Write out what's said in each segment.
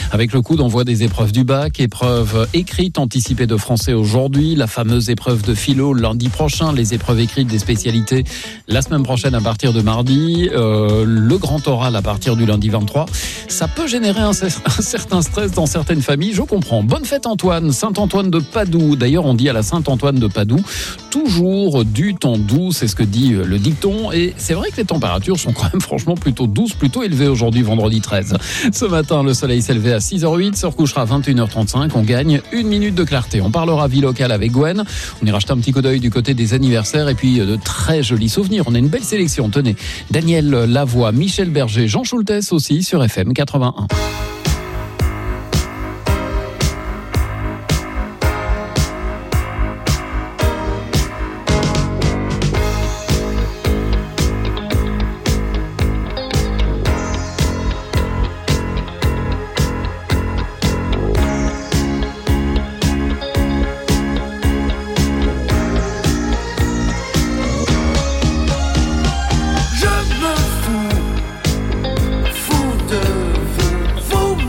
Avec le coup d'envoi des épreuves du bac, épreuves écrites anticipées de français aujourd'hui, la fameuse épreuve de philo lundi prochain, les épreuves écrites des spécialités la semaine prochaine à partir de mardi, le grand oral à partir du lundi 23. Ça peut générer un certain stress dans certaines familles, je comprends. Bonne fête Antoine, Saint-Antoine de Padoue. D'ailleurs, on dit à la Saint-Antoine de Padoue, toujours du temps doux, c'est ce que dit le dicton. Et c'est vrai que les températures sont quand même franchement plutôt douces, plutôt élevées aujourd'hui, vendredi 13. Ce matin, le soleil s'est levé à 6h08, se recouchera à 21h35. On gagne 1 minute de clarté. On parlera vie locale avec Gwen. On ira jeter un petit coup d'œil du côté des anniversaires et puis de très jolis souvenirs. On a une belle sélection. Tenez, Daniel Lavoie, Michel Berger, Jean Schultes aussi sur FM 81. Fou de vous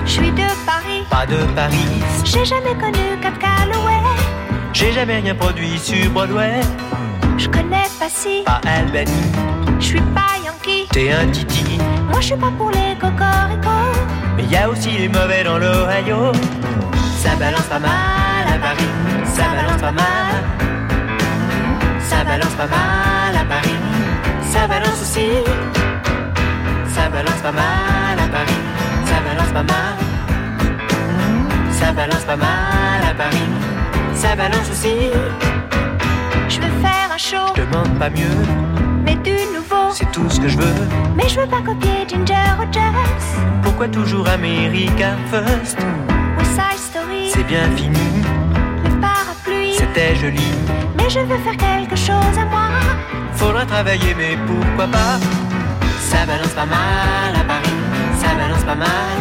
Je suis de Paris, pas de Paris. J'ai jamais connu Cap Calloway. J'ai jamais rien produit sur Broadway. Je connais pas si, pas Albany. Je suis pas Yankee, t'es un titi. Moi je suis pas pour les cocoricots. Mais y a aussi les mauvais dans l'Ohio. Ça balance pas mal à Paris, ça balance pas mal. Ça balance pas mal à Paris, ça balance aussi. Ça balance pas mal à Paris, ça balance pas mal. Ça balance pas mal à Paris, ça balance aussi. Je veux faire un show, je demande pas mieux, mais du nouveau, c'est tout ce que je veux. Mais je veux pas copier Ginger Rogers. Pourquoi toujours America First? West Side Story, c'est bien fini. Le parapluie, c'était joli. Mais je veux faire quelque chose à moi. Faudra travailler, mais pourquoi pas? Ça balance pas mal à Paris, ça balance pas mal.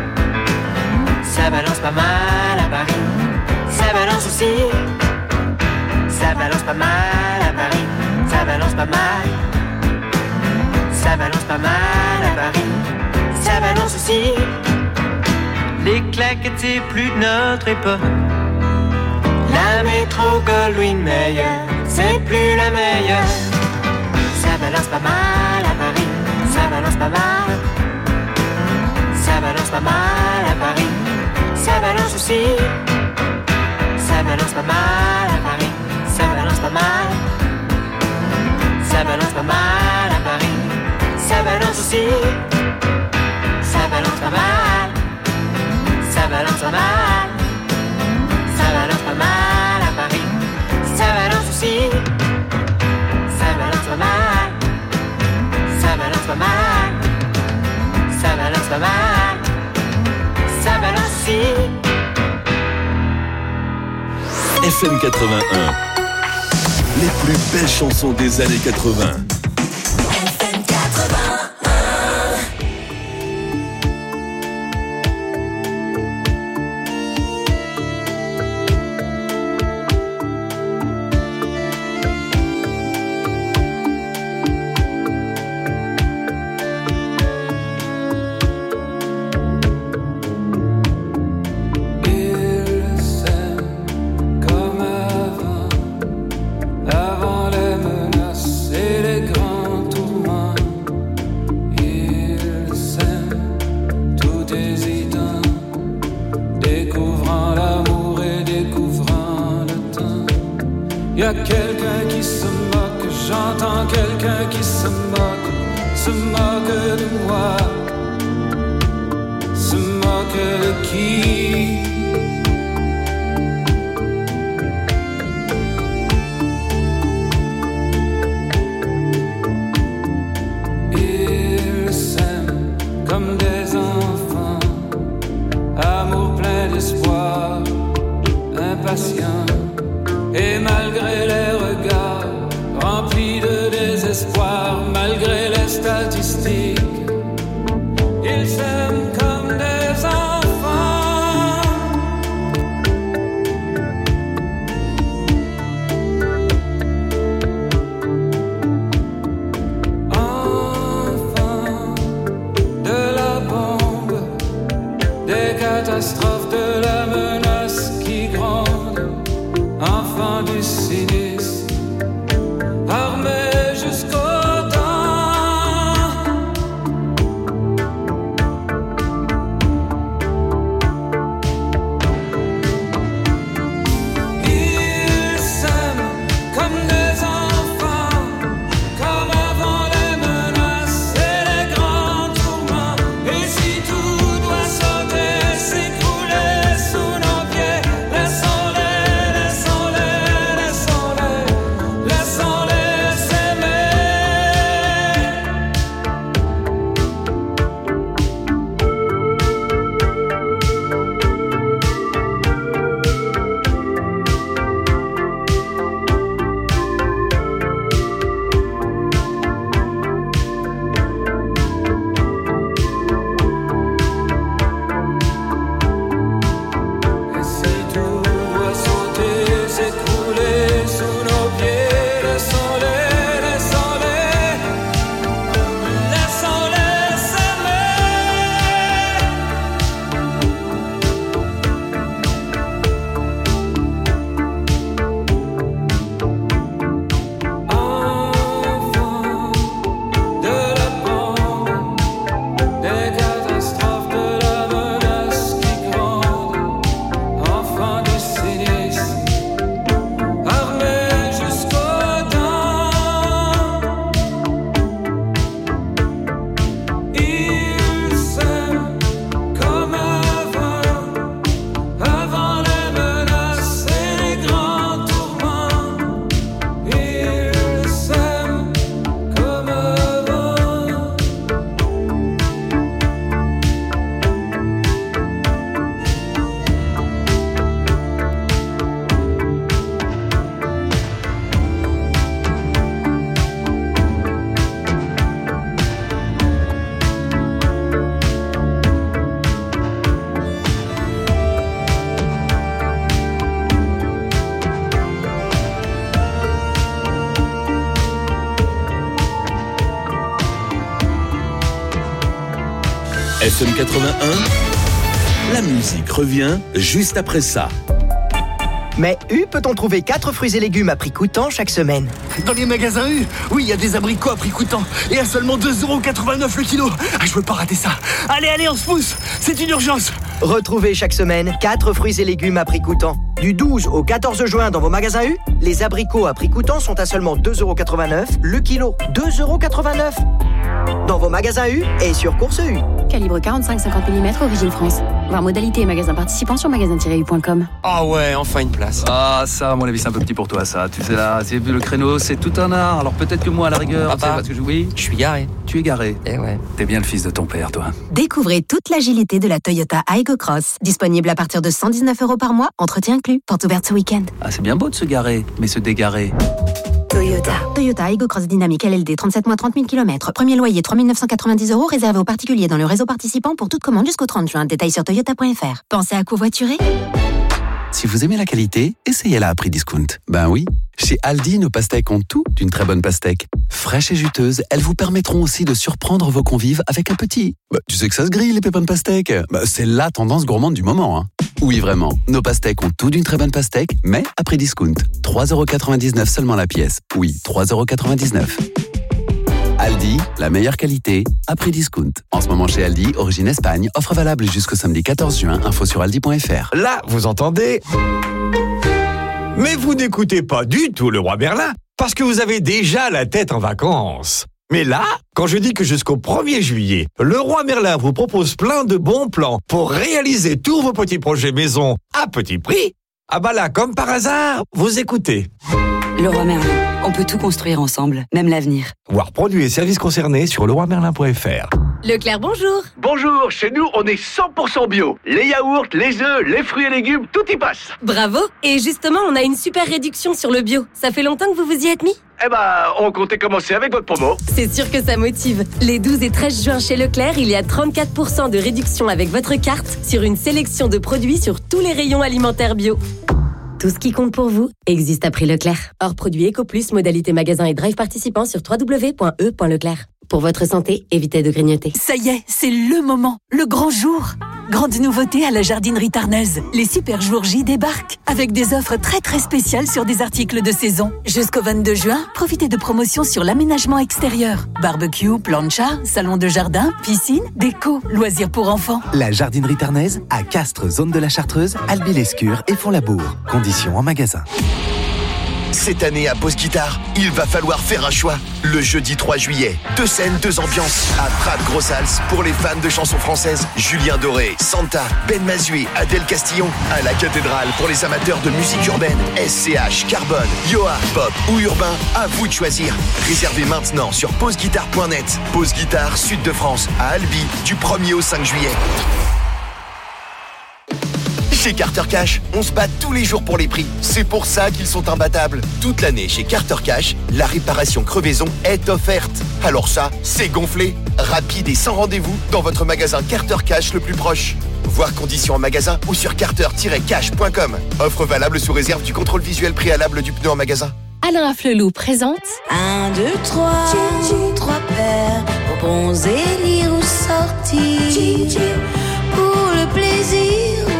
Ça balance pas mal à Paris, ça balance aussi. Ça balance pas mal à Paris, ça balance pas mal. Ça balance pas mal à Paris, ça balance aussi. Les claquettes c'est plus de notre époque. La métro Goldwyn Mayer, c'est plus la meilleure. Ça balance pas mal à Paris, ça balance pas mal. Ça balance pas mal à Paris, ça balance aussi. Ça balance pas mal à Paris, ça balance pas mal. Ça balance pas mal à Paris, ça balance aussi. Ça balance pas mal, ça balance pas mal. Ça balance pas mal à Paris, ça balance aussi. Ça balance pas mal, ça balance pas mal. Ça balance pas mal, ça balance aussi. FM 81, les plus belles chansons des années 80. FM 81. Y'a quelqu'un qui se moque, j'entends quelqu'un qui se moque de moi, se moque de qui? Ils s'aiment comme des enfants, amour plein d'espoir, impatient. Et malgré les regards remplis de désespoir, malgré les statistiques, ils s'aiment comme des enfants. Enfants de la bombe, des catastrophes, de la menace qui gronde. Enfant du cynisme, armé jusqu'aux dents. Ils s'aiment comme des enfants, comme avant les menaces et les grands tourments. Et si tout doit sauter, s'écrouler sous nos FM 81, la musique revient juste après ça. Mais U peut-on trouver 4 fruits et légumes à prix coûtant chaque semaine? Dans les magasins U, oui, il y a des abricots à prix coûtant et à seulement 2,89€ le kilo. Ah, je veux pas rater ça. Allez, on se pousse. C'est une urgence. Retrouvez chaque semaine 4 fruits et légumes à prix coûtant. Du 12 au 14 juin dans vos magasins U, les abricots à prix coûtant sont à seulement 2,89€ le kilo. 2,89€ dans vos magasins U et sur Course U. Calibre 45-50 mm, origine France. Voir modalité et magasins participants sur magasin-u.com. Ah ouais, enfin une place. Ah, ça, à mon avis, c'est un peu petit pour toi, ça. Tu sais, là, c'est le créneau, c'est tout un art. Alors peut-être que moi, à la rigueur, Papa, parce que oui, je suis garé. Tu es garé. Eh ouais. T'es bien le fils de ton père, toi. Découvrez toute l'agilité de la Toyota Aygo Cross. Disponible à partir de 119€ par mois, entretien inclus. Porte ouverte ce week-end. Ah, c'est bien beau de se garer, mais se dégarer. Toyota Aygo Cross Dynamique LLD, 37 mois, 30 000 km. Premier loyer, 3 990€, réservé aux particuliers dans le réseau participant pour toute commande jusqu'au 30 juin. Détails sur toyota.fr. Pensez à covoiturer? Si vous aimez la qualité, essayez-la à prix discount. Ben oui, chez Aldi, nos pastèques ont tout d'une très bonne pastèque. Fraîches et juteuses, elles vous permettront aussi de surprendre vos convives avec un petit. Tu sais que ça se grille, les pépins de pastèque. C'est la tendance gourmande du moment. Hein. Oui, vraiment, nos pastèques ont tout d'une très bonne pastèque, mais à prix discount. 3,99€ seulement la pièce. Oui, 3,99€. Aldi, la meilleure qualité, à prix discount. En ce moment chez Aldi, origine Espagne, offre valable jusqu'au samedi 14 juin, info sur aldi.fr. Là, vous entendez? Mais vous n'écoutez pas du tout le roi Merlin, parce que vous avez déjà la tête en vacances. Mais là, quand je dis que jusqu'au 1er juillet, le roi Merlin vous propose plein de bons plans pour réaliser tous vos petits projets maison à petit prix, ah bah là, comme par hasard, vous écoutez. Le roi Merlin, on peut tout construire ensemble, même l'avenir. Voir produits et services concernés sur leroimerlin.fr. Leclerc, bonjour. Bonjour, chez nous, on est 100% bio. Les yaourts, les œufs, les fruits et légumes, tout y passe. Bravo. Et justement, on a une super réduction sur le bio. Ça fait longtemps que vous vous y êtes mis ? Eh ben, on comptait commencer avec votre promo. C'est sûr que ça motive. Les 12 et 13 juin chez Leclerc, il y a 34% de réduction avec votre carte sur une sélection de produits sur tous les rayons alimentaires bio. Tout ce qui compte pour vous existe à prix Leclerc. Hors produit EcoPlus, modalité magasin et drive participant sur www.e.leclerc. Pour votre santé, évitez de grignoter. Ça y est, c'est le moment, le grand jour. Grande nouveauté à la jardinerie Tarnaise. Les super jours J débarquent avec des offres très très spéciales sur des articles de saison. Jusqu'au 22 juin, profitez de promotions sur l'aménagement extérieur. Barbecue, plancha, salon de jardin, piscine, déco, loisirs pour enfants. La jardinerie Tarnaise à Castres, zone de la Chartreuse, Albi-l'Escure et Font-Labour. Conditions en magasin. Cette année à Pause Guitare, il va falloir faire un choix. Le jeudi 3 juillet, 2 scènes, 2 ambiances. À Prades Grosse-Alce, pour les fans de chansons françaises, Julien Doré, Santa, Ben Mazué, Adèle Castillon. À la Cathédrale, pour les amateurs de musique urbaine, SCH, Carbone, Yoa, Pop ou Urbain, à vous de choisir. Réservez maintenant sur pauseguitare.net. Pause Guitare, Sud de France, à Albi, du 1er au 5 juillet. Chez Carter Cash, on se bat tous les jours pour les prix. C'est pour ça qu'ils sont imbattables. Toute l'année chez Carter Cash, la réparation crevaison est offerte. Alors ça, c'est gonflé. Rapide et sans rendez-vous dans votre magasin Carter Cash le plus proche. Voir conditions en magasin ou sur carter-cash.com. Offre valable sous réserve du contrôle visuel préalable du pneu en magasin. Alain Afflelou présente 1, 2, 3, 3 paires pour bronzer, lire ou sortir. Pour le plaisir.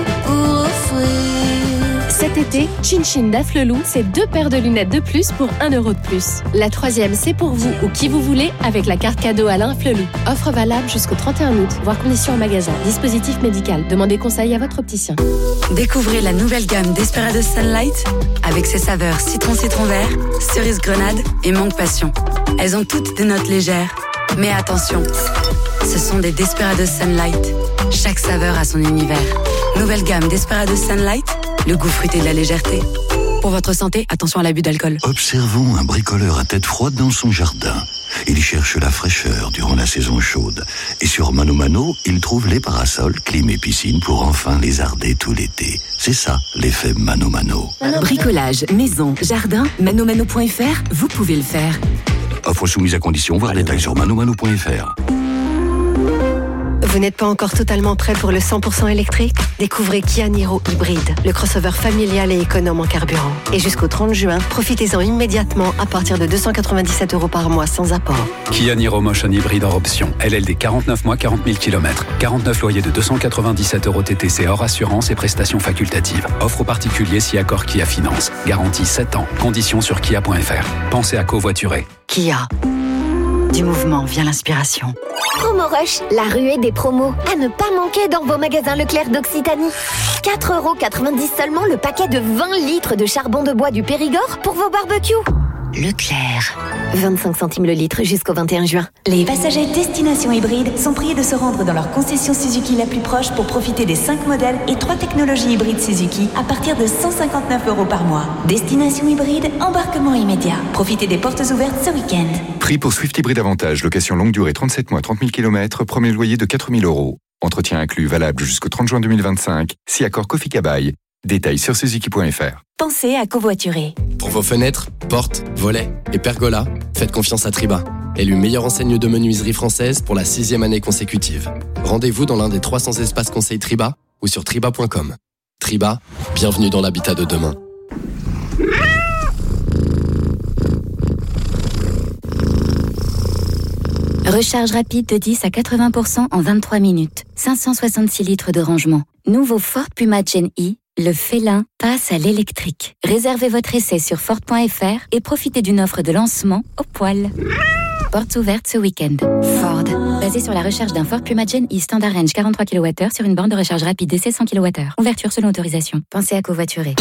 Cet été, Chin Chin d'Afflelou, c'est 2 paires de lunettes de plus pour 1€ de plus. La 3e, c'est pour vous ou qui vous voulez avec la carte cadeau Alain Afflelou. Offre valable jusqu'au 31 août. Voir conditions en magasin. Dispositif médical. Demandez conseil à votre opticien. Découvrez la nouvelle gamme Desperados Sunlight avec ses saveurs citron vert, cerise grenade et mangue passion. Elles ont toutes des notes légères. Mais attention, ce sont des Desperados Sunlight. Chaque saveur a son univers. Nouvelle gamme Desperados Sunlight, le goût fruité de la légèreté. Pour votre santé, attention à l'abus d'alcool. Observons un bricoleur à tête froide dans son jardin. Il cherche la fraîcheur durant la saison chaude. Et sur Mano Mano, il trouve les parasols, clim et piscine pour enfin lézarder tout l'été. C'est ça, l'effet Mano Mano. Bricolage, maison, jardin, manomano.fr, vous pouvez le faire. Offre soumise à condition, voir détails sur manomano.fr. Vous n'êtes pas encore totalement prêt pour le 100% électrique? Découvrez Kia Niro Hybride, le crossover familial et économe en carburant. Et jusqu'au 30 juin, profitez-en immédiatement à partir de 297 € par mois sans apport. Kia Niro Motion Hybride hors option. LLD 49 mois, 40 000 km. 49 loyers de 297 € TTC hors assurance et prestations facultatives. Offre aux particuliers si accord Kia Finance. Garantie 7 ans. Conditions sur kia.fr. Pensez à covoiturer. Kia. Du mouvement vient l'inspiration. Promo Rush, la ruée des promos. À ne pas manquer dans vos magasins Leclerc d'Occitanie. 4,90 € seulement le paquet de 20 litres de charbon de bois du Périgord pour vos barbecues. Leclerc. 25 centimes le litre jusqu'au 21 juin. Les passagers Destination Hybride sont priés de se rendre dans leur concession Suzuki la plus proche pour profiter des 5 modèles et 3 technologies hybrides Suzuki à partir de 159 € par mois. Destination Hybride, embarquement immédiat. Profitez des portes ouvertes ce week-end. Prix pour Swift Hybride Avantage, location longue durée 37 mois, 30 000 km, premier loyer de 4 000 €. Entretien inclus, valable jusqu'au 30 juin 2025, si accord Kofi Kabaï. Détails sur suzuki.fr. Pensez à covoiturer. Pour vos fenêtres, portes, volets et pergolas, faites confiance à Triba, élu meilleure enseigne de menuiserie française pour la 6e année consécutive. Rendez-vous dans l'un des 300 espaces conseils Triba ou sur triba.com. Triba, bienvenue dans l'habitat de demain. Recharge rapide de 10 à 80% en 23 minutes. 566 litres de rangement. Nouveau Ford Puma Gen E, le félin passe à l'électrique. Réservez votre essai sur Ford.fr et profitez d'une offre de lancement au poil. Portes ouvertes ce week-end. Ford. Basé sur la recharge d'un Ford Puma Gen E Standard Range 43 kWh sur une borne de recharge rapide d'essai 100 kWh. Ouverture selon autorisation. Pensez à covoiturer.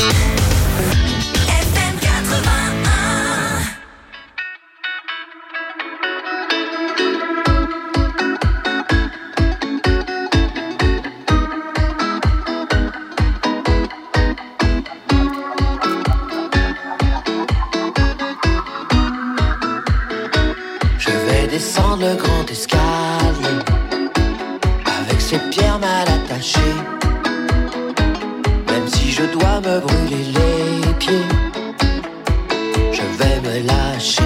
Descendre le grand escalier avec ses pierres mal attachées. Même si je dois me brûler les pieds, je vais me lâcher.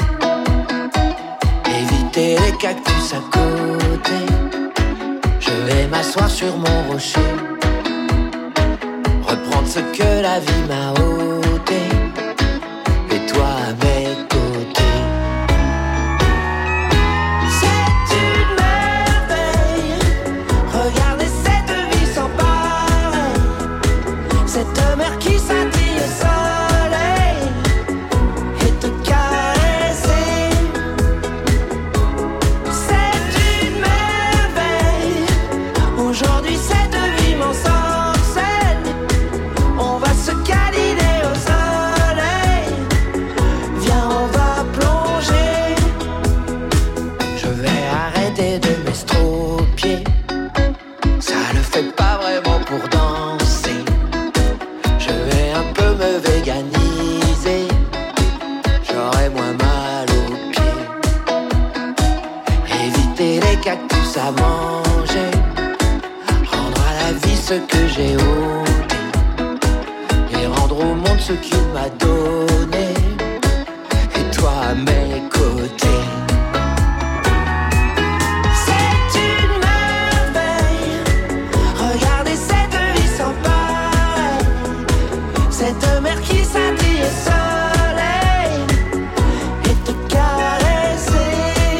Éviter les cactus à côté, je vais m'asseoir sur mon rocher. Reprendre ce que la vie m'a ôté, et toi à mes côtés. Cette mer qui scintille au soleil et te caresser, c'est une merveille. Aujourd'hui cette vie m'ensorcelle. On va se câliner au soleil. Viens, on va plonger. Je vais arrêter de m'estropier. Ça ne fait pas vraiment pour danser. Me véganiser, j'aurai moins mal aux pieds. Éviter les cactus à manger, rendre à la vie ce que j'ai ôté, et rendre au monde ce qu'il m'a donné, et toi à mes côtés. C'est une merveille, regardez cette vie sans pareil. Cette mer qui scintille au soleil et te caresser,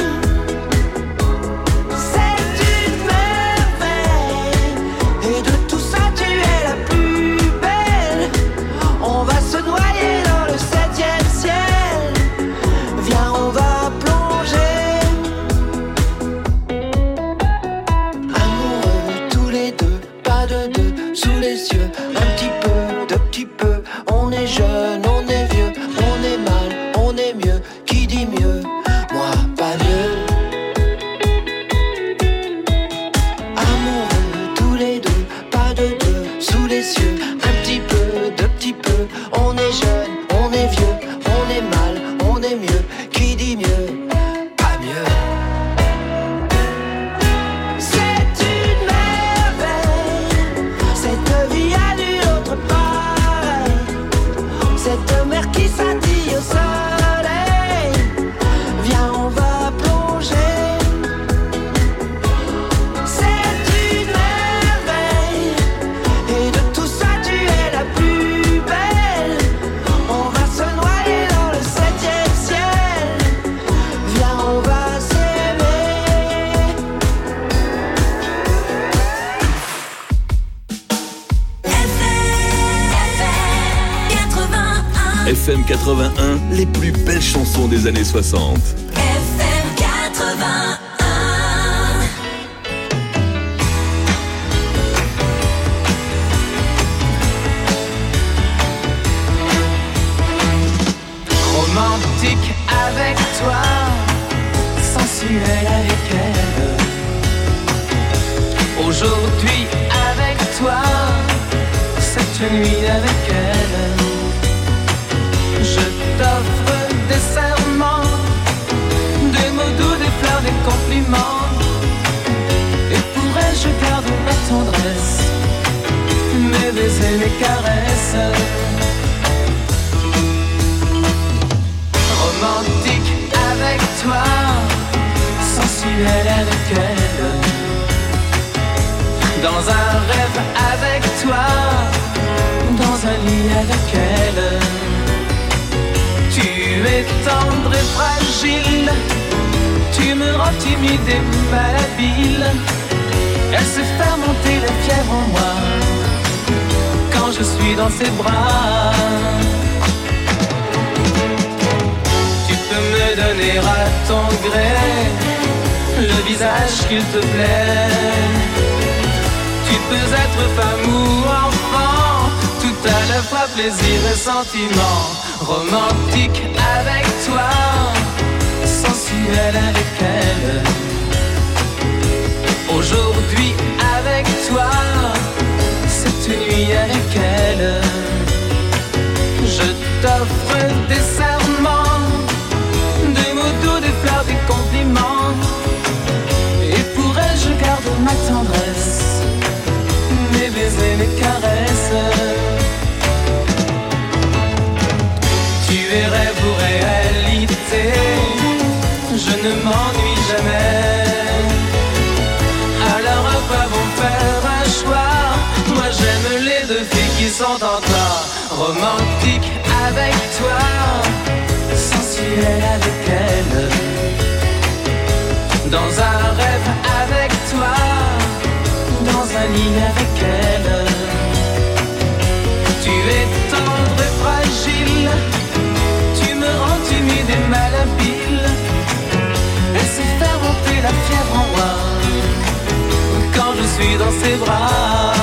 c'est une merveille. Et de tout ça tu es la plus belle. On va se noyer dans le 7e ciel. Viens, on va plonger. Amoureux tous les deux, pas de deux, sous les yeux, un petit peu, de petit peu. On est jeune, on est vieux, on est mal, on est mieux. Qui dit mieux? Moi, pas mieux. Amoureux tous les deux, pas de deux, sous les cieux, un petit peu, de petit peu. On est jeune, on est vieux, on est mal, on est mieux. Qui dit mieux? Pas mieux. C'est une merveille, cette vie a nulle autre pareille. FM 81, les plus belles chansons des années 60. FM 81. Romantique avec toi, sensuel avec elle. Aujourd'hui avec toi, cette nuit avec elle. Je t'offre des serments, des mots doux, des fleurs, des compliments. Et pour elle je garde ma tendresse, mes baisers, mes caresses. Romantique avec toi, sensuel avec elle. Dans un rêve avec toi, dans un lit avec elle. Tu es tendre et fragile, tu me rends timide et malhabile. Elle se fait monter la fièvre en moi, quand je suis dans ses bras. Tu peux me donner à ton gré le visage qu'il te plaît. Tu peux être femme ou enfant, tout à la fois plaisir et sentiment. Romantique avec toi, sensuel avec elle. Aujourd'hui avec toi, cette nuit avec elle. Je t'offre des serments, des mots doux, des fleurs, des compliments. Et pour elle je garde ma tendresse, mes baisers, mes caresses. Tu es rêve ou réalité, je ne m'ennuie jamais. Alors à quoi bon faire un choix? Moi j'aime les deux filles qui sont en toi. Romantique avec toi, sensuel avec elle. Dans un rêve avec toi, dans un lit avec elle. Tu es tendre et fragile, tu me rends timide et malhabile. Elle sait faire monter la fièvre en moi, quand je suis dans ses bras.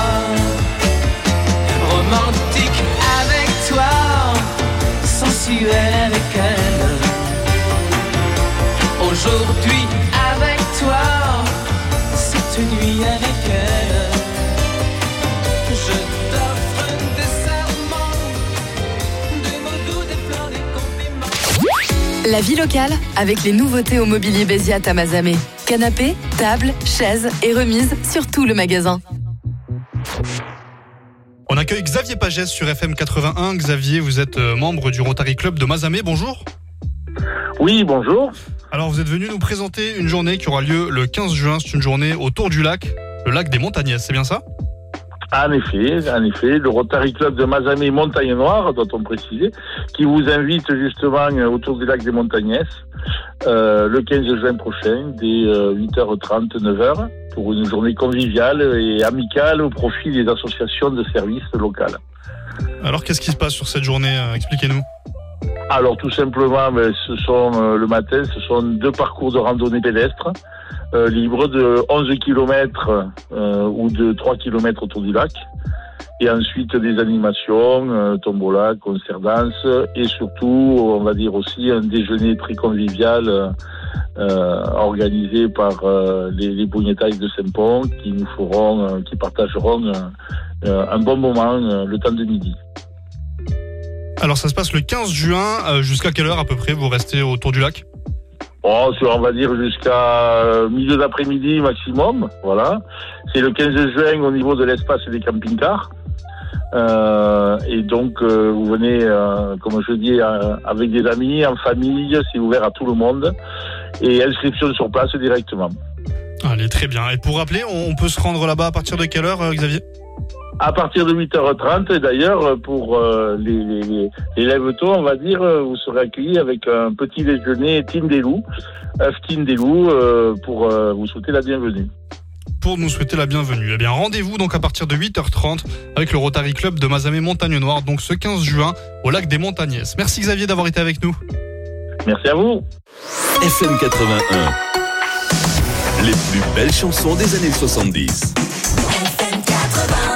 Romantique avec toi, sensuel avec elle. Aujourd'hui avec toi, cette nuit avec elle. Je t'offre des serments, des mots doux, des fleurs, des compliments. La vie locale, avec les nouveautés au mobilier Béziat à Mazamet. Canapés, tables, chaises et remises sur tout le magasin. On accueille Xavier Pagès sur FM 81. Xavier, vous êtes membre du Rotary Club de Mazamet. Bonjour. Oui, bonjour. Alors, vous êtes venu nous présenter une journée qui aura lieu le 15 juin. C'est une journée autour du lac, le lac des Montagnaises, c'est bien ça ? En effet, le Rotary Club de Mazamet Montagne Noire, doit-on préciser, qui vous invite justement autour du lac des Montagnaises le 15 juin prochain, dès 8h30, 9h, pour une journée conviviale et amicale au profit des associations de services locales. Alors, qu'est-ce qui se passe sur cette journée ? Expliquez-nous. Alors, tout simplement, ce sont le matin, ce sont 2 parcours de randonnée pédestre libres de 11 km ou de 3 km autour du lac. Et ensuite, des animations, tombola, concert danse et surtout, on va dire aussi, un déjeuner très convivial organisé par les Bougnettailles de Saint-Pont qui partageront un bon moment le temps de midi. Alors ça se passe le 15 juin, jusqu'à quelle heure à peu près vous restez autour du lac ? On va dire jusqu'à milieu d'après-midi maximum, voilà. C'est le 15 juin au niveau de l'espace des camping-cars. Et donc vous venez, comme je dis, avec des amis, en famille, c'est ouvert à tout le monde. Et inscription sur place directement. Allez, très bien. Et pour rappeler, on peut se rendre là-bas à partir de quelle heure, Xavier ? À partir de 8h30, et d'ailleurs, pour les lève-tôt, on va dire, vous serez accueillis avec un petit déjeuner Team des Loups, pour vous souhaiter la bienvenue. pour nous souhaiter la bienvenue. Eh bien, rendez-vous donc à partir de 8h30 avec le Rotary Club de Mazamet Montagne Noire, donc ce 15 juin au lac des Montagnaises. Merci Xavier d'avoir été avec nous. Merci à vous. FM 81. Les plus belles chansons des années 70. FM 81.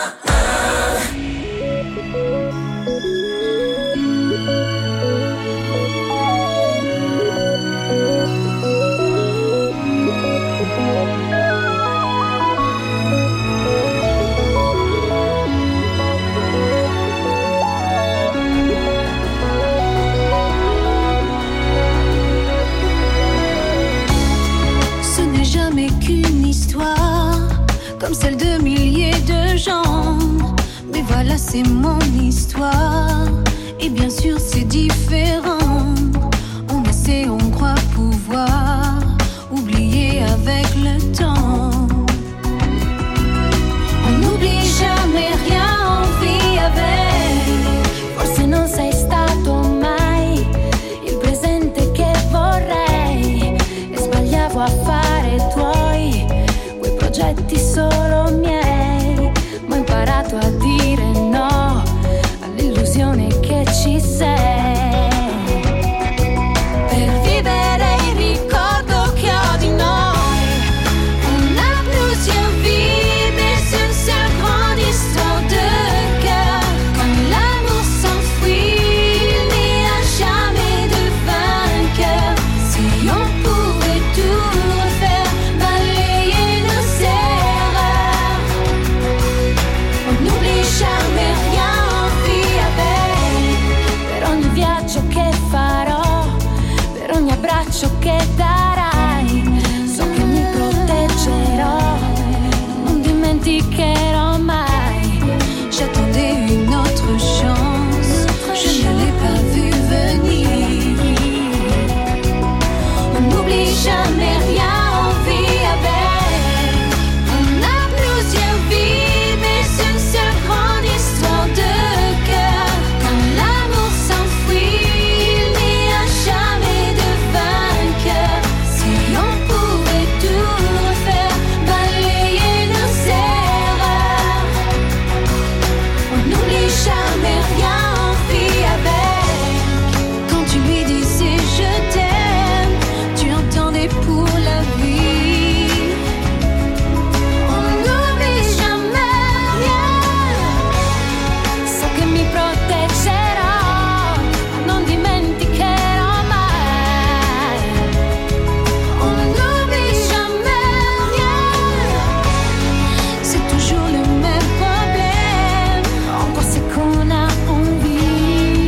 Comme celle de milliers de gens. Mais voilà, c'est mon histoire. Et bien sûr, c'est différent. On essaie, on croit pouvoir oublier avec le temps. On n'oublie jamais rien, on vit avec. Forse non sei stato mai il presente che vorrei. E sbagliavo a fare tuoi progetti solo miei, ma ho imparato a dire no all'illusione che ci sei. Per vivere il ricordo che ho di noi, on a plusieurs vies, mais une seule grande histoire de cœur. Quand l'amour s'enfuit, il n'y a jamais de vainqueur. Si on pouvait tout refaire, balayer nos erreurs, on n'oublie jamais rien, on vit avec. Per ogni viaggio che farò, per ogni abbraccio che darai, so che mi proteggerò, non dimenticherò mai. J'attendais une autre chance, je ne l'ai pas vu venir. On n'oublie jamais rien, on vit avec. On a plusieurs vies, mais une seule grande histoire de cœur. Quand l'amour s'enfuit, il n'y a jamais de vainqueur. Si on pouvait tout refaire, balayer nos erreurs, on n'oublie jamais rien, on vit avec. Quand tu lui disais je t'aime, tu entendais pour la vie. On n'oublie jamais rien. So che mi proteggerò, non dimenticherò mai. On n'oublie jamais rien. C'est toujours le même problème. Encore c'est qu'on a envie.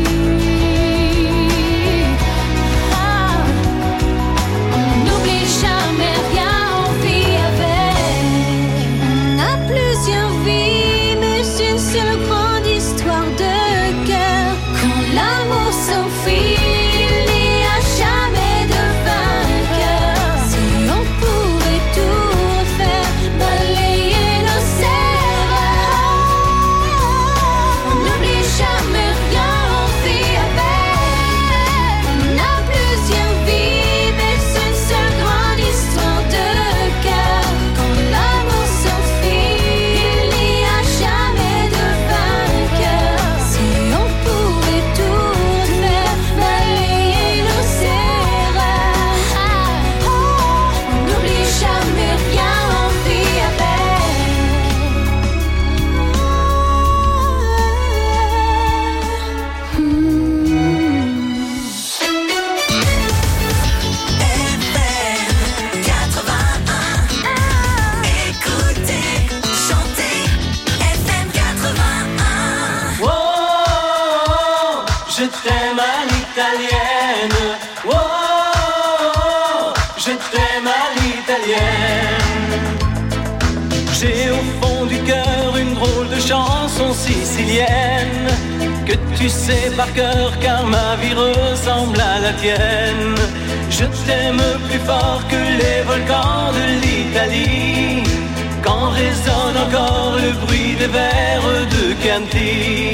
On n'oublie jamais rien, on vit avec. On a plusieurs vies, mais une seule grande histoire de cœur. Quand l'amour s'enfuit, il n'y a jamais de vainqueur. Si on pouvait tout refaire, balayer nos erreurs, on n'oublie jamais rien, on vit avec. On a plusieurs vies, mais une seule grande histoire de cœur. Quand l'amour s'enfuit, il n'y a jamais de vainqueur. Si on pouvait tout refaire, balayer nos erreurs, on n'oublie jamais rien, on vit Écoutez, chantez, FM 81. Oh, je t'aime à l'italienne. Oh, je t'aime à l'italienne. J'ai au fond du cœur une drôle de chanson sicilienne que tu sais par cœur car ma vie ressemble à la tienne. Je t'aime plus fort que les volcans de l'Italie, quand résonne encore le bruit des vers de Chianti.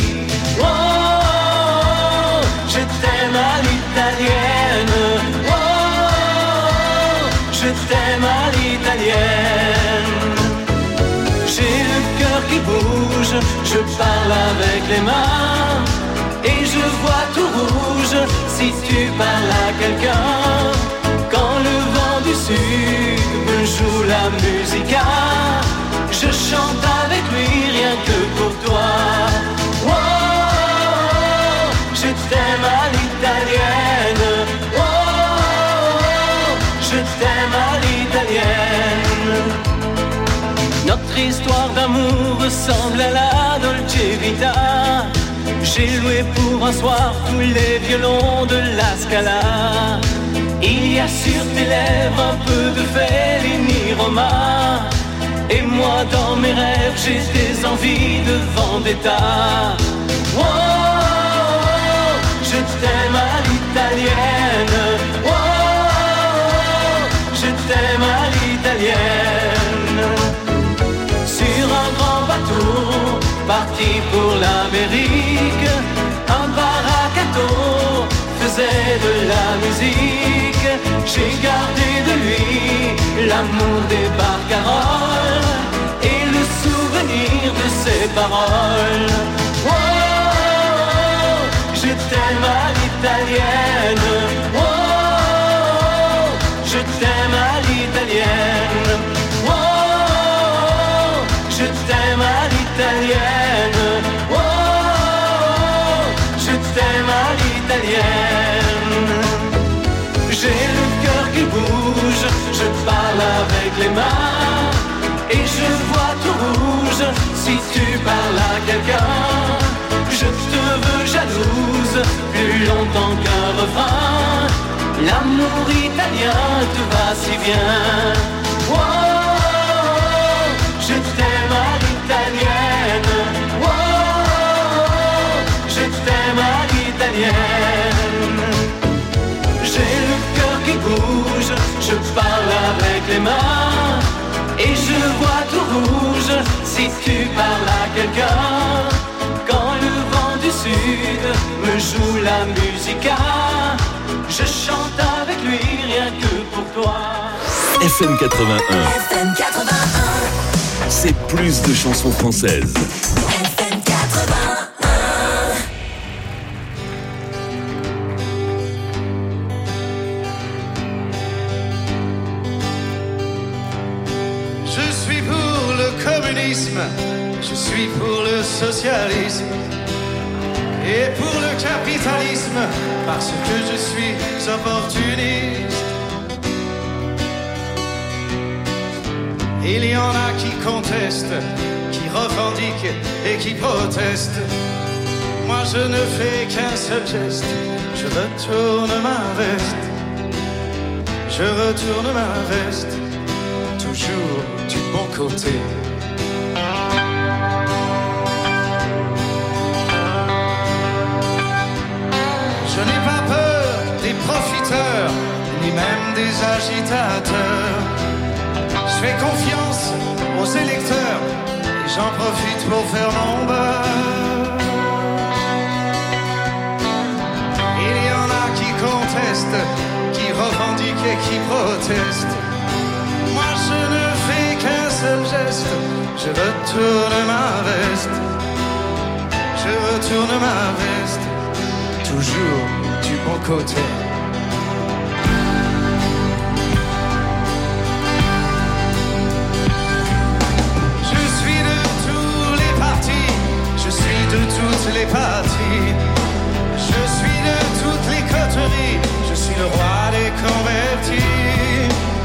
Oh, je t'aime à l'italienne. Oh, je t'aime à l'italienne. parle avec les mains et je vois tout rouge si tu parles à quelqu'un. Quand le vent du sud me joue la musica, je chante avec lui rien que pour toi. Oh, je t'aime à l'italienne. Oh, je t'aime à l'italienne. Notre histoire d'amour ressemble à la Dolce Vita. J'ai loué pour un soir tous les violons de la Scala. Il y a sur tes lèvres un peu de Fellini Roma. Et moi dans mes rêves j'ai des envies de vendetta. Oh, je t'aime à l'italienne. Oh, je t'aime à l'italienne. Sur un grand bateau parti pour l'Amérique, un baracato faisait de la musique. J'ai gardé de lui l'amour des barcaroles et le souvenir de ses paroles. Oh, je t'aime à l'italienne. Oh, je t'aime à l'italienne. Oh, je t'aime à l'italienne. Oh, je t'aime à l'italienne. J'ai le cœur qui bouge, je parle avec les mains et je vois tout rouge si tu parles à quelqu'un. Je te veux jalouse plus longtemps qu'un refrain. L'amour italien te va si bien. Oh, je t'aime à l'italienne. Oh, je t'aime à l'italienne. J'ai le cœur qui bouge, je parle avec les mains et je vois tout rouge si tu parles à quelqu'un. Quand le vent du sud me joue la musica, je chante avec lui rien que pour toi. FM 81. FM 81. C'est plus de chansons françaises. FM 81. Je suis pour le communisme, je suis pour le socialisme et pour le capitalisme parce que je suis opportuniste. Il y en a qui contestent, qui revendiquent et qui protestent. Moi je ne fais qu'un seul geste, je retourne ma veste. Je retourne ma veste, toujours du bon côté. Je n'ai pas peur des profiteurs, ni même des agitateurs. Je fais confiance aux électeurs et j'en profite pour faire mon beurre. Il y en a qui contestent, qui revendiquent et qui protestent. Moi je ne fais qu'un seul geste, je retourne ma veste. Je retourne ma veste, toujours du bon côté. De toutes les parties, je suis de toutes les coteries, je suis le roi des convertis.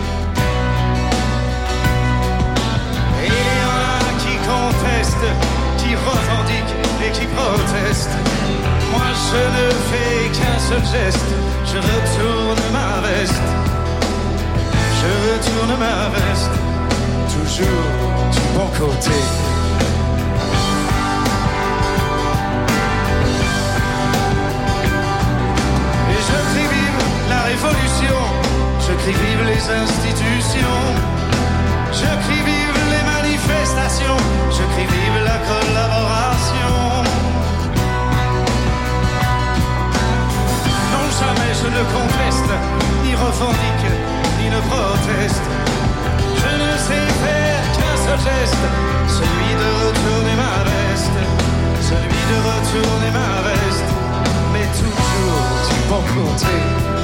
Et il y en a qui contestent, qui revendiquent et qui protestent. Moi je ne fais qu'un seul geste, je retourne ma veste. Je retourne ma veste, toujours du bon côté. Révolution, je crie vive les institutions, je crie vive les manifestations, je crie vive la collaboration. Non, jamais je ne conteste, ni revendique, ni ne proteste. Je ne sais faire qu'un seul geste, celui de retourner ma veste. compter.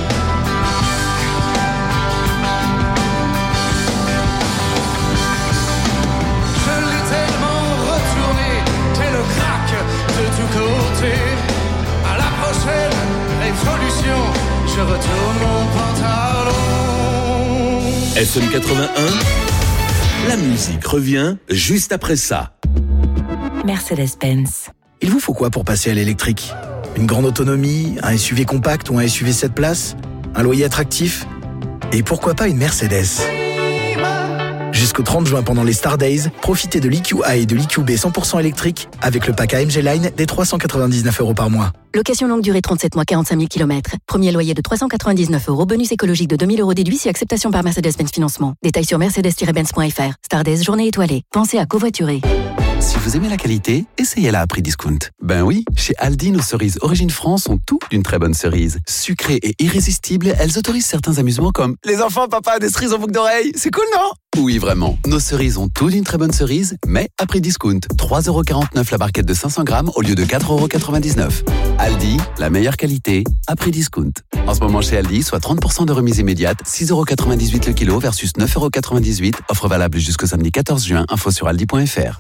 Je l'ai tellement retourné, quel crack de tous côtés. À la prochaine révolution, je retourne mon pantalon. FM 81, la musique revient juste après ça. Mercedes-Benz. Il vous faut quoi pour passer à l'électrique ? Une grande autonomie, un SUV compact ou un SUV 7 places ? Un loyer attractif ? Et pourquoi pas une Mercedes ? Jusqu'au 30 juin pendant les Star Days, profitez de l'EQA et de l'EQB 100% électrique avec le pack AMG Line dès 399 € par mois. Location longue durée 37 mois, 45 000 km. Premier loyer de 399 €. Bonus écologique de 2000 € déduit si acceptation par Mercedes-Benz Financement. Détails sur mercedes-benz.fr. Star Days, journée étoilée. Pensez à covoiturer. Si vous aimez la qualité, essayez-la à prix discount. Ben oui, chez Aldi, nos cerises Origine France ont tout d'une très bonne cerise. Sucrées et irrésistibles, elles autorisent certains amusements comme « Les enfants, papa, des cerises en boucle d'oreille, c'est cool, non ?» Oui, vraiment. Nos cerises ont tout d'une très bonne cerise, mais à prix discount. 3,49 € la barquette de 500 grammes au lieu de 4,99 €. Aldi, la meilleure qualité, à prix discount. En ce moment chez Aldi, soit 30% de remise immédiate, 6,98 € le kilo versus 9,98 €. Offre valable jusqu'au samedi 14 juin. Info sur aldi.fr.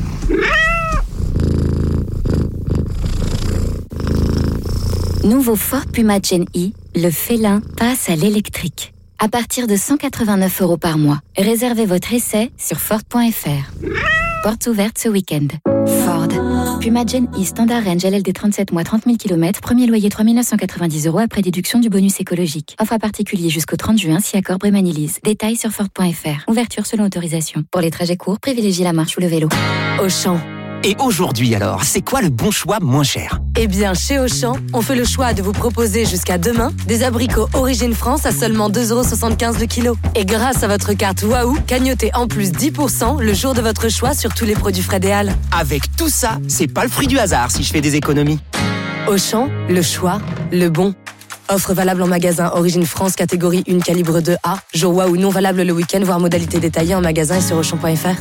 Nouveau Ford Puma Gen E, le félin passe à l'électrique. À partir de 189 € par mois. Réservez votre essai sur Ford.fr. Portes ouvertes ce week-end. Ford. Puma Gen E Standard Range LLD 37 mois 30 000 km. Premier loyer 3 990 € après déduction du bonus écologique. Offre à particulier jusqu'au 30 juin si accord Brémanilise. Détails sur Ford.fr. Ouverture selon autorisation. Pour les trajets courts, privilégiez la marche ou le vélo. Auchan. Et aujourd'hui alors, c'est quoi le bon choix moins cher ? Eh bien, chez Auchan, on fait le choix de vous proposer jusqu'à demain des abricots Origine France à seulement 2,75 € le kilo. Et grâce à votre carte Waouh, cagnotez en plus 10% le jour de votre choix sur tous les produits Frédéal. Avec tout ça, c'est pas le fruit du hasard si je fais des économies. Auchan, le choix, le bon. Offre valable en magasin Origine France catégorie 1 calibre 2A. Jour Waouh non valable le week-end, voire modalité détaillée en magasin et sur Auchan.fr.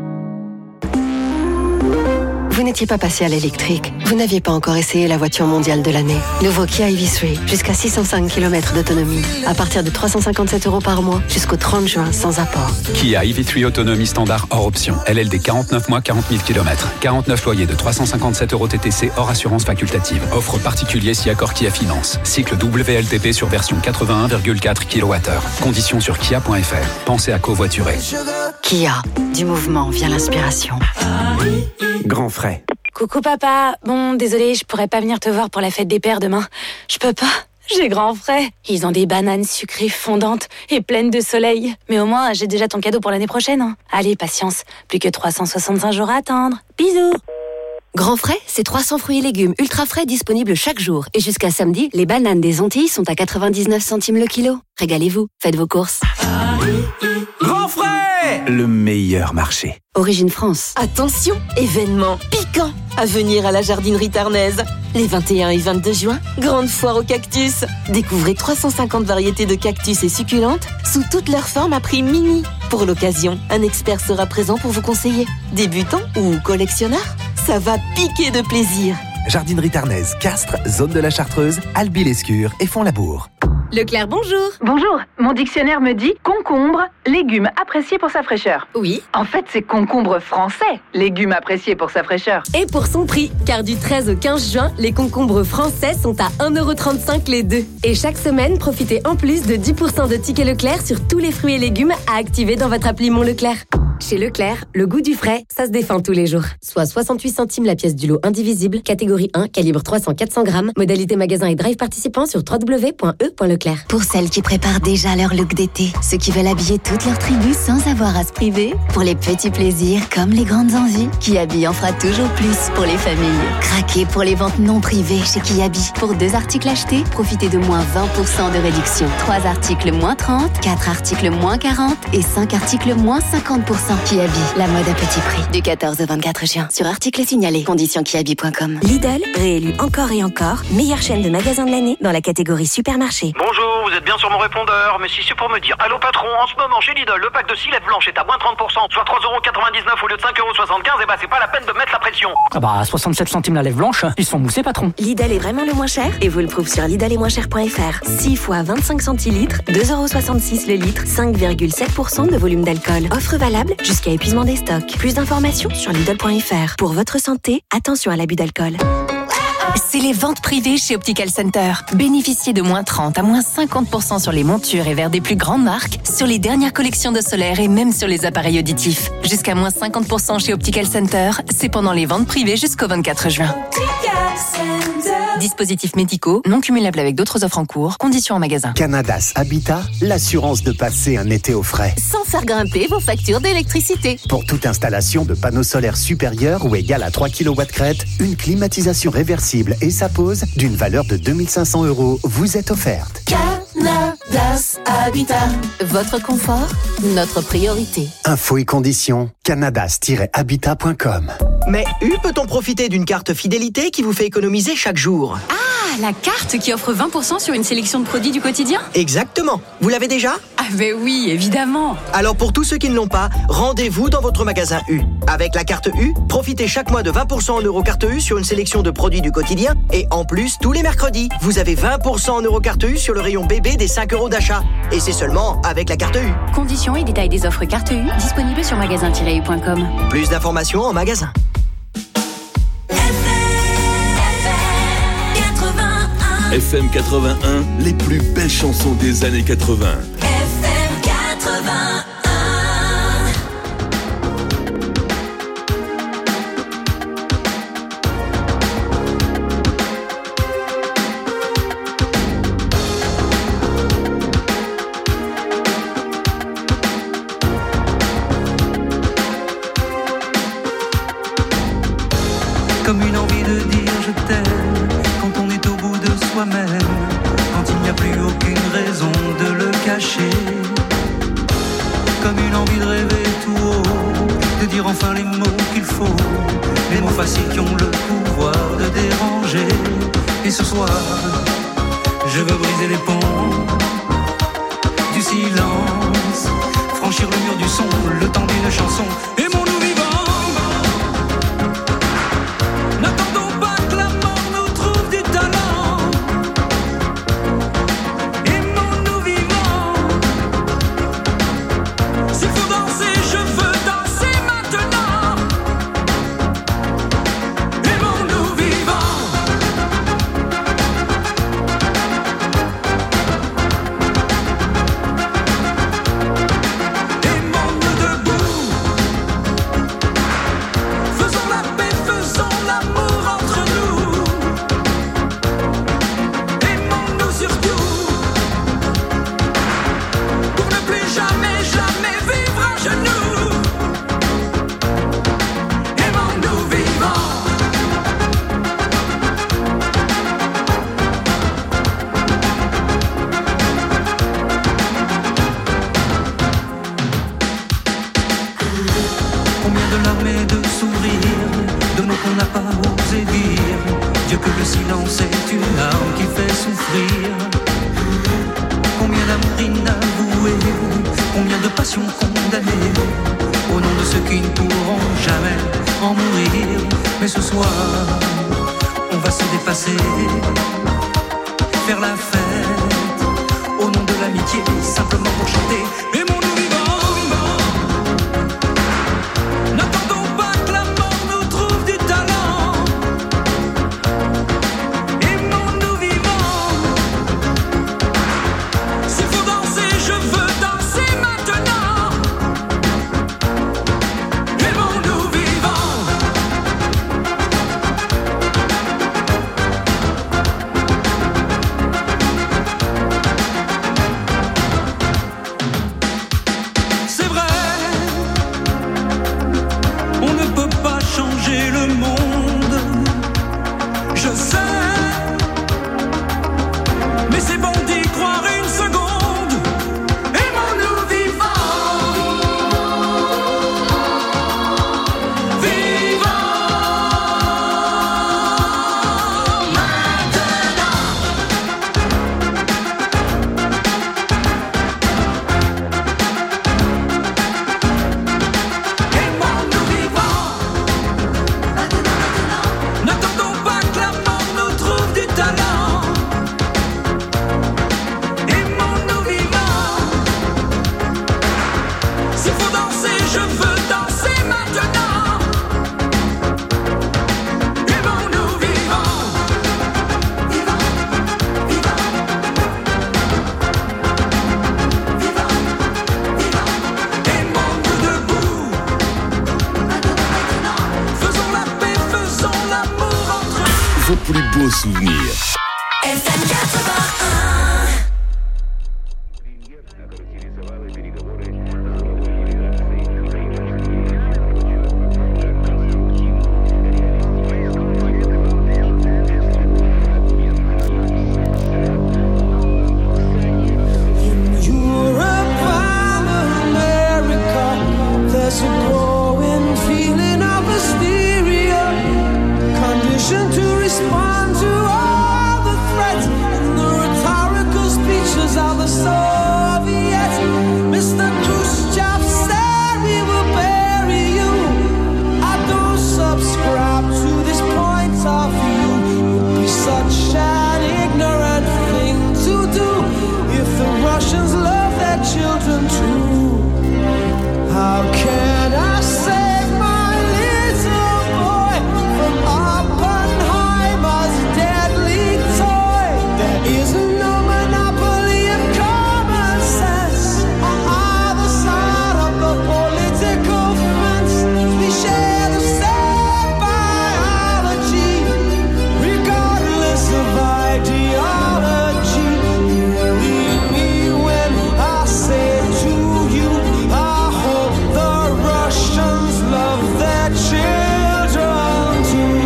Vous n'étiez pas passé à l'électrique. Vous n'aviez pas encore essayé la voiture mondiale de l'année. Nouveau Kia EV3, jusqu'à 605 km d'autonomie. À partir de 357 € par mois, jusqu'au 30 juin, sans apport. Kia EV3 autonomie standard hors option. LLD 49 mois, 40 000 km. 49 loyers de 357 € TTC hors assurance facultative. Offre particulier si accord Kia Finance. Cycle WLTP sur version 81,4 kWh. Conditions sur kia.fr. Pensez à covoiturer. Kia, du mouvement vient l'inspiration. Grand frais. Coucou papa, bon désolé, je pourrais pas venir te voir pour la fête des pères demain. Je peux pas, j'ai grand frais. Ils ont des bananes sucrées fondantes et pleines de soleil. Mais au moins, j'ai déjà ton cadeau pour l'année prochaine. Hein. Allez, patience, plus que 365 jours à attendre. Bisous. Grand frais, c'est 300 fruits et légumes ultra frais disponibles chaque jour. Et jusqu'à samedi, les bananes des Antilles sont à 99 centimes le kilo. Régalez-vous, faites vos courses. Grand frais, le meilleur marché. Origine France. Attention, événement piquant à venir à la jardinerie tarnaise. Les 21 et 22 juin, grande foire aux cactus. Découvrez 350 variétés de cactus et succulentes sous toutes leurs formes à prix mini. Pour l'occasion, un expert sera présent pour vous conseiller. Débutant ou collectionneur, ça va piquer de plaisir. Jardinerie Tarnaise, Castres, zone de la Chartreuse, Albi-Lescure et Font-Labour. Leclerc, bonjour. Bonjour, mon dictionnaire me dit concombre, légume apprécié pour sa fraîcheur. Oui. En fait, c'est concombre français, légume apprécié pour sa fraîcheur. Et pour son prix, car du 13 au 15 juin, les concombres français sont à 1,35 € les deux. Et chaque semaine, profitez en plus de 10% de tickets Leclerc sur tous les fruits et légumes à activer dans votre appli Mon Leclerc. Chez Leclerc, le goût du frais, ça se défend tous les jours. Soit 68 centimes la pièce du lot indivisible, catégorie 1, calibre 300-400 grammes, modalité magasin et drive participant sur www.e.leclerc. Pour celles qui préparent déjà leur look d'été, ceux qui veulent habiller toute leur tribu sans avoir à se priver, pour les petits plaisirs comme les grandes envies, Kiabi en fera toujours plus pour les familles. Craquez pour les ventes non privées chez Kiabi. Pour 2 articles achetés, profitez de moins 20% de réduction. 3 articles moins 30, 4 articles moins 40 et 5 articles moins 50%. Kiabi, la mode à petit prix. Du 14 au 24 juin. Sur articles signalés. Conditions kiabi.com. Lidl, réélu encore et encore, meilleure chaîne de magasins de l'année dans la catégorie supermarché. Bonjour, vous vous êtes bien sur mon répondeur. Mais si c'est pour me dire, allô patron, en ce moment chez Lidl, le pack de 6 lèvres blanches est à moins 30%, soit 3,99€ au lieu de 5,75€, et bah c'est pas la peine de mettre la pression. Ah bah 67 centimes la lèvre blanche, ils se font mousser patron. Lidl est vraiment le moins cher et vous le prouve sur lidlesetmoincher.fr. 6 fois 25 centilitres, 2,66€ le litre, 5,7% de volume d'alcool. Offre valable jusqu'à épuisement des stocks. Plus d'informations sur lidl.fr. Pour votre santé, attention à l'abus d'alcool. C'est les ventes privées chez Optical Center. Bénéficiez de moins 30 à moins 50% sur les montures et verres des plus grandes marques, sur les dernières collections de solaire et même sur les appareils auditifs. Jusqu'à moins 50% chez Optical Center, c'est pendant les ventes privées jusqu'au 24 juin. Dispositifs médicaux, non cumulables avec d'autres offres en cours, conditions en magasin. Canadas Habitat, l'assurance de passer un été au frais. Sans faire grimper vos factures d'électricité. Pour toute installation de panneaux solaires supérieurs ou égale à 3 kW crête, une climatisation réversible et sa pose d'une valeur de 2500€ vous est offerte. Canadas Habitat. Votre confort, notre priorité. Infos et conditions, canadas-habitat.com. Mais peut-on profiter d'une carte fidélité qui vous fait économiser chaque jour? Ah, la carte qui offre 20% sur une sélection de produits du quotidien? Exactement. Vous l'avez déjà? Ah ben oui, évidemment. Alors pour tous ceux qui ne l'ont pas, rendez-vous dans votre magasin U. Avec la carte U, profitez chaque mois de 20% en Eurocarte U sur une sélection de produits du quotidien. Et en plus, tous les mercredis, vous avez 20% en Eurocarte U sur le rayon bébé des 5€ d'achat. Et c'est seulement avec la carte U. Conditions et détails des offres carte U disponibles sur magasin-u.com. Plus d'informations en magasin. FM 81, les plus belles chansons des années 80. FM 81. Comme une envie de dire je t'aime quand on est au bout de soi-même, quand il n'y a plus aucune raison de le cacher. Comme une envie de rêver tout haut, de dire enfin les mots qu'il faut, les mots faciles qui ont le pouvoir de déranger. Et ce soir, je veux briser les ponts du silence, franchir le mur du son, le temps d'une chanson. Aimons-nous vivants. N'attendons pas que la mort nous trouve du talent. Aimons-nous vivants. S'il faut danser, je veux danser maintenant. Aimons-nous vivants. Aimons-nous debout. Faisons la paix, faisons l'amour entre nous. Aimons-nous surtout, pour ne plus jamais, jamais vivre à genoux. Aimons-nous vivants. Combien de larmes et de sourires, de mots qu'on n'a pas osé dire. Dieu que le silence est une arme qui fait souffrir. Combien d'amour inavoué, combien de passions condamnées, au nom de ceux qui ne pourront jamais en mourir. Mais ce soir, on va se dépasser, faire la fête, au nom de l'amitié, simplement pour chanter. Aimons-nous vivants. N'attendons pas que la mort nous trouve du talent. Aimons-nous vivants. S'il faut danser, je veux danser maintenant. Aimons-nous vivants. C'est vrai, on ne peut pas changer le monde. Je sais, mais c'est bon d'y croire une seconde. Aimons-nous vivants. Vivants maintenant. plus beaux souvenirs. FM 81. To respond to all the threats and the rhetorical speeches of the Soviets. Mr. Khrushchev said we will bury you. I don't subscribe to this point of view. It would be such an ignorant thing to do if the Russians love their children too. How can I save my little boy from Oppenheimer's deadly toy? There is no monopoly of common sense on either side of the political fence. We share the same biology, regardless of ideology. Believe me when I say to you, I hope the Russians love their children too.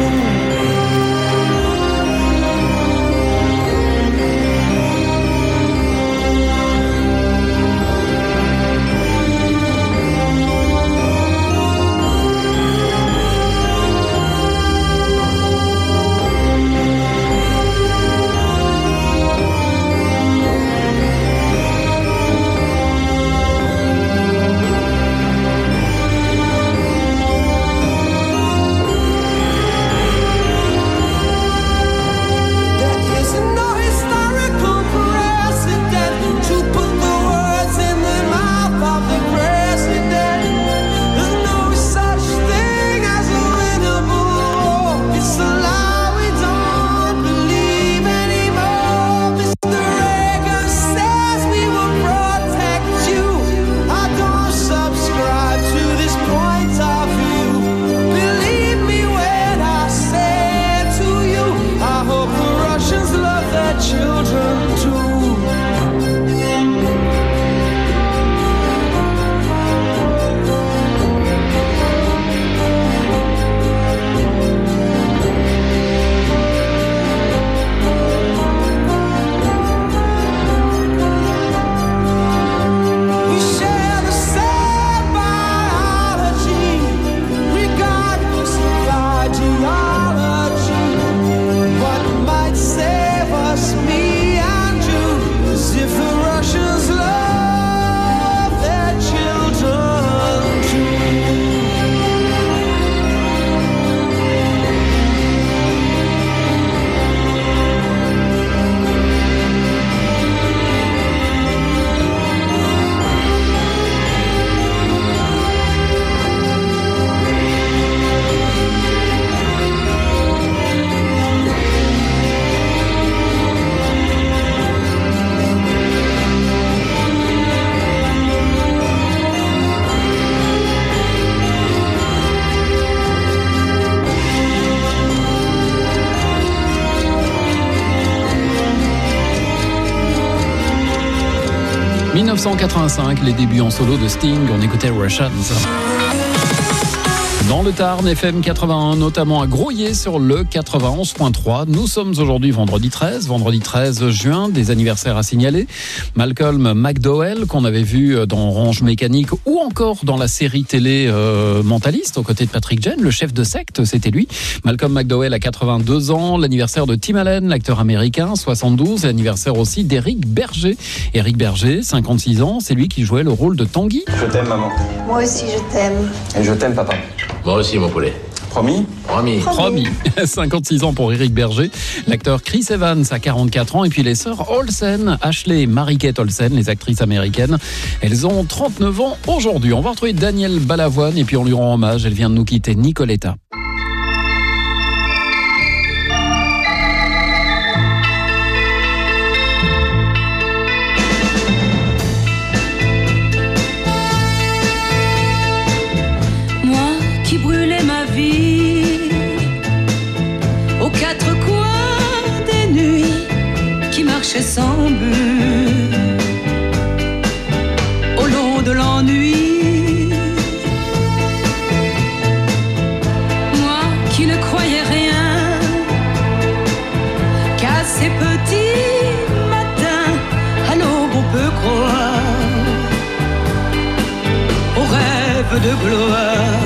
There is no historical precedent to put the words in the mouth of the president. There's no such thing as a winnable war. It's a lie we don't believe anymore. Mr. Reagan says we will protect you. I don't subscribe to this point of view. Believe me when I say to you, I hope the Russians love their children too. We share the same biology, regardless of ideology. What might save us, me and you, is if the Russians love their children too. « 1985, les débuts en solo de Sting, on écoutait Russians. Dans le Tarn, FM 81, notamment à Groyer sur le 91.3. Nous sommes aujourd'hui vendredi 13 juin, des anniversaires à signaler. Malcolm McDowell, qu'on avait vu dans Orange Mécanique ou encore dans la série télé Mentaliste, aux côtés de Patrick Jane, le chef de secte, c'était lui. Malcolm McDowell a 82 ans, l'anniversaire de Tim Allen, l'acteur américain, 72, l'anniversaire aussi d'Éric Berger. Éric Berger, 56 ans, c'est lui qui jouait le rôle de Tanguy. Je t'aime, maman. Moi aussi, je t'aime. Et je t'aime, papa. Moi aussi, mon poulet. Promis ? Promis. 56 ans pour Éric Berger. L'acteur Chris Evans a 44 ans. Et puis les sœurs Olsen, Ashley et Mary-Kate Olsen, les actrices américaines. Elles ont 39 ans aujourd'hui. On va retrouver Danielle Balavoine et puis on lui rend hommage. Elle vient de nous quitter, Nicoletta. Moi qui brûlais ma vie aux quatre coins marcher sans but au long de l'ennui. Moi qui ne croyais rien qu'à ces petits matins, à l'aube on peut croire aux rêves de gloire.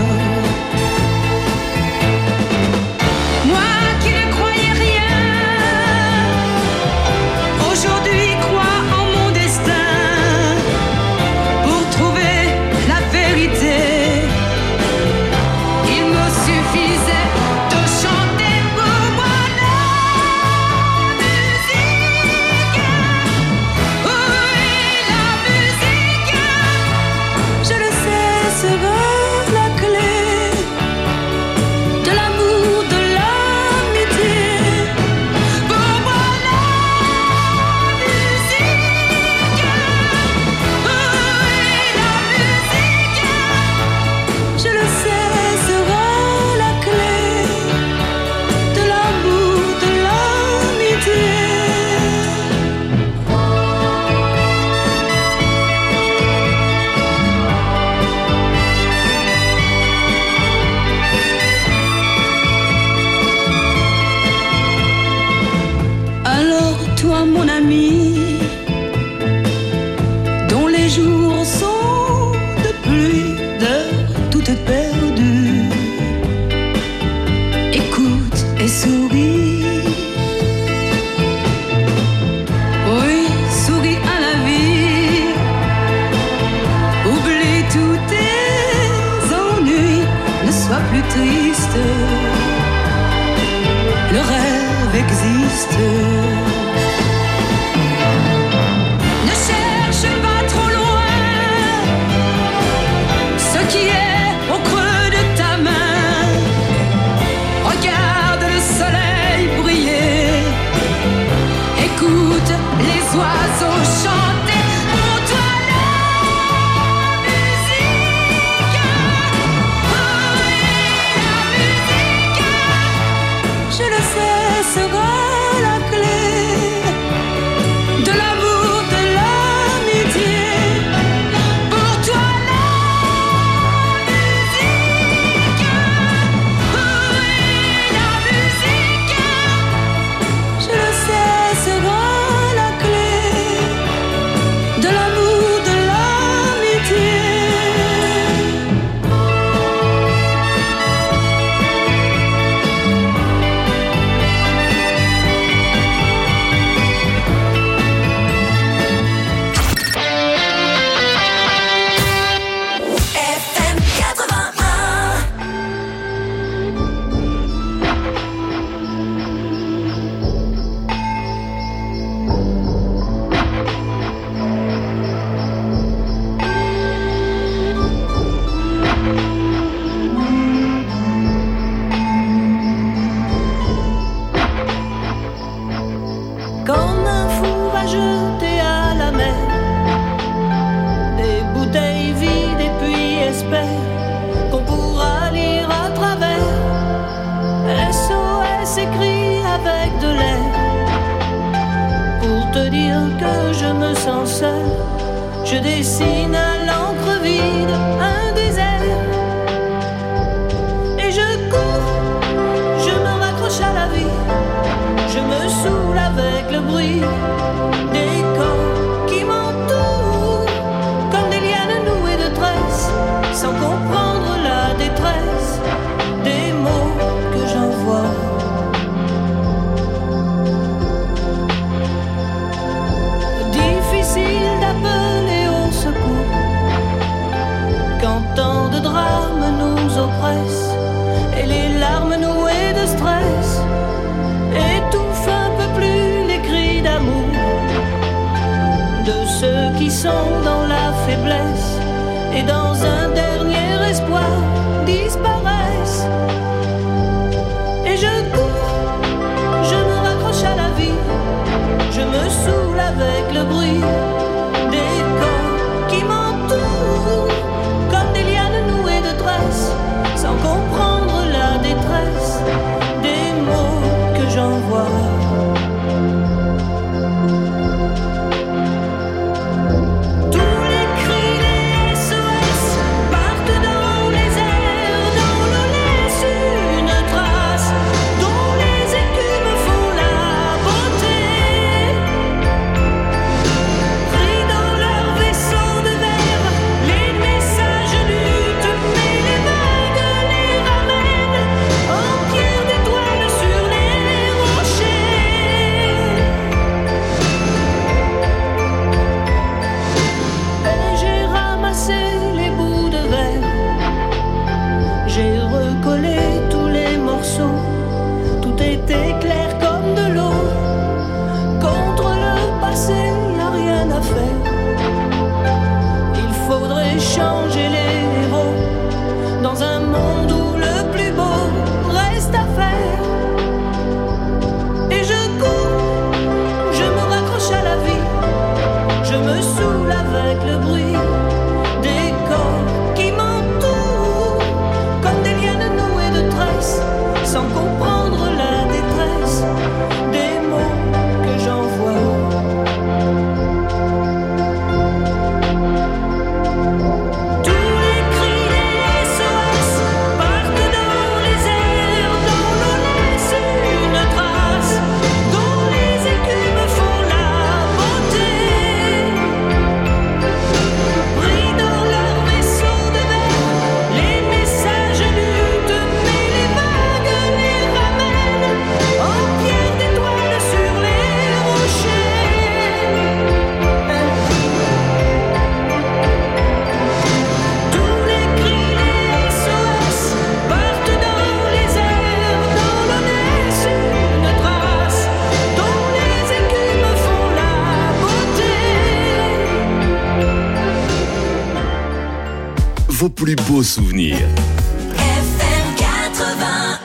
vos plus beaux souvenirs. FM 81.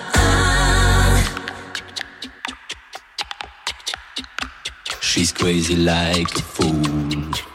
She's crazy like a fool.